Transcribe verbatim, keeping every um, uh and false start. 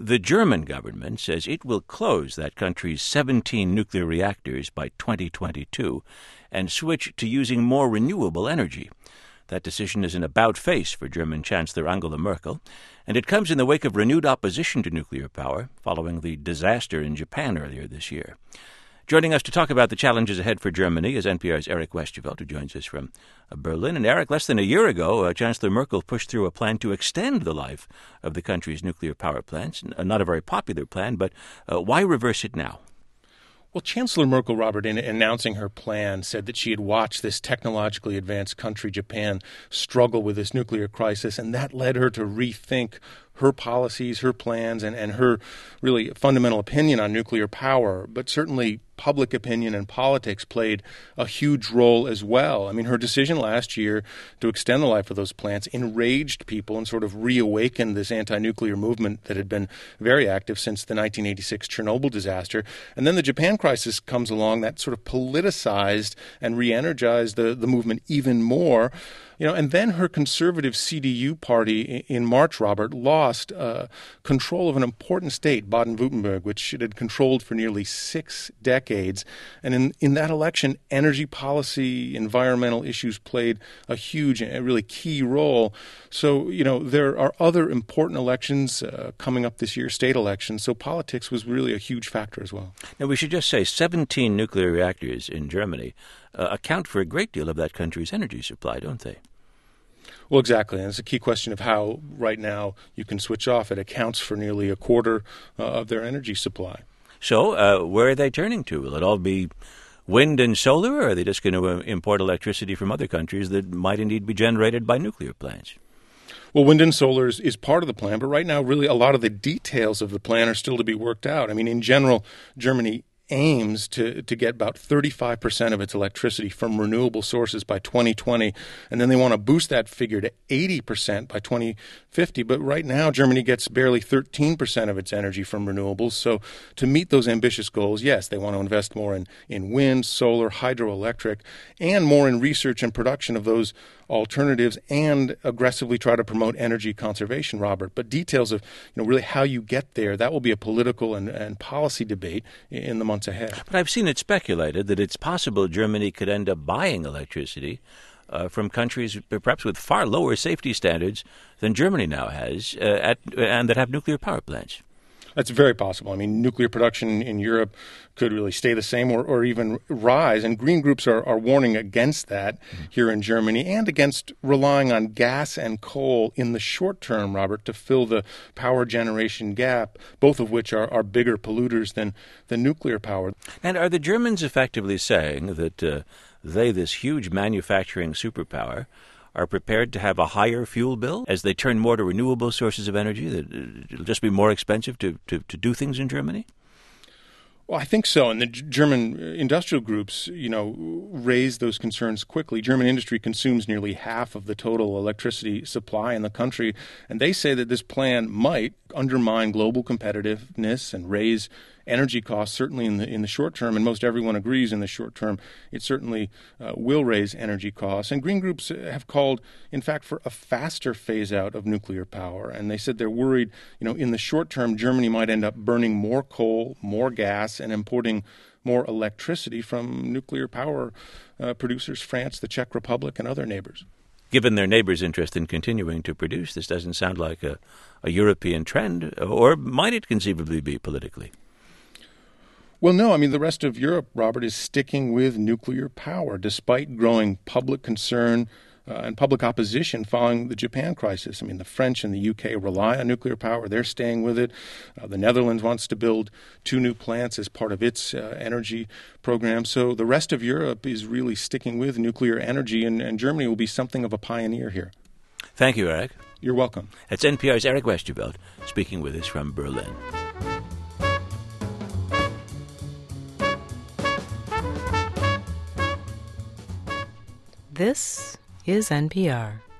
The German government says it will close that country's seventeen nuclear reactors by twenty twenty-two and switch to using more renewable energy. That decision is an about-face for German Chancellor Angela Merkel, and it comes in the wake of renewed opposition to nuclear power following the disaster in Japan earlier this year. Joining us to talk about the challenges ahead for Germany is N P R's Eric Westervelt, who joins us from uh, Berlin. And Eric, less than a year ago, uh, Chancellor Merkel pushed through a plan to extend the life of the country's nuclear power plants. Uh, not a very popular plan, but uh, why reverse it now? Well, Chancellor Merkel, Robert, in announcing her plan, said that she had watched this technologically advanced country, Japan, struggle with this nuclear crisis, and that led her to rethink her policies, her plans, and, and her really fundamental opinion on nuclear power. But certainly public opinion and politics played a huge role as well. I mean, her decision last year to extend the life of those plants enraged people and sort of reawakened this anti-nuclear movement that had been very active since the nineteen eighty-six Chernobyl disaster. And then the Japan crisis comes along that sort of politicized and re-energized the, the movement even more. You know, and then her conservative C D U party in March, Robert, lost uh, control of an important state, Baden-Württemberg, which it had controlled for nearly six decades. And in, in that election, energy policy, environmental issues played a huge and really key role. So, you know, there are other important elections uh, coming up this year, state elections. So politics was really a huge factor as well. Now, we should just say seventeen nuclear reactors in Germany uh, account for a great deal of that country's energy supply, don't they? Well, exactly. And it's a key question of how right now you can switch off. It accounts for nearly a quarter uh, of their energy supply. So uh, where are they turning to? Will it all be wind and solar, or are they just going to uh, import electricity from other countries that might indeed be generated by nuclear plants? Well, wind and solar is, is part of the plan, but right now really a lot of the details of the plan are still to be worked out. I mean, in general, Germany aims to, to get about thirty-five percent of its electricity from renewable sources by twenty twenty, and then they want to boost that figure to eighty percent by twenty fifty. But right now, Germany gets barely thirteen percent of its energy from renewables. So to meet those ambitious goals, yes, they want to invest more in, in wind, solar, hydroelectric, and more in research and production of those alternatives, and aggressively try to promote energy conservation, Robert. But details of, you know, really how you get there, that will be a political and, and policy debate in the months ahead. But I've seen it speculated that it's possible Germany could end up buying electricity uh, from countries perhaps with far lower safety standards than Germany now has, uh, at, and that have nuclear power plants. That's very possible. I mean, nuclear production in Europe could really stay the same or, or even rise. And green groups are, are warning against that mm-hmm. here in Germany, and against relying on gas and coal in the short term, Robert, to fill the power generation gap, both of which are, are bigger polluters than, than nuclear power. And are the Germans effectively saying that uh, they, this huge manufacturing superpower, are prepared to have a higher fuel bill as they turn more to renewable sources of energy, that it'll just be more expensive to, to, to do things in Germany? Well, I think so. And the G- German industrial groups, you know, raise those concerns quickly. German industry consumes nearly half of the total electricity supply in the country, and they say that this plan might undermine global competitiveness and raise energy costs, certainly in the in the short term, and most everyone agrees in the short term it certainly uh, will raise energy costs. And green groups have called, in fact, for a faster phase out of nuclear power. And they said they're worried, you know, in the short term, Germany might end up burning more coal, more gas, and importing more electricity from nuclear power uh, producers, France, the Czech Republic, and other neighbors. Given their neighbors' interest in continuing to produce, this doesn't sound like a, a European trend, or might it conceivably be politically? Well, no. I mean, the rest of Europe, Robert, is sticking with nuclear power, despite growing public concern uh, and public opposition following the Japan crisis. I mean, the French and the U K rely on nuclear power. They're staying with it. Uh, the Netherlands wants to build two new plants as part of its uh, energy program. So the rest of Europe is really sticking with nuclear energy, and, and Germany will be something of a pioneer here. Thank you, Eric. You're welcome. That's N P R's Eric Westervelt speaking with us from Berlin. This is N P R.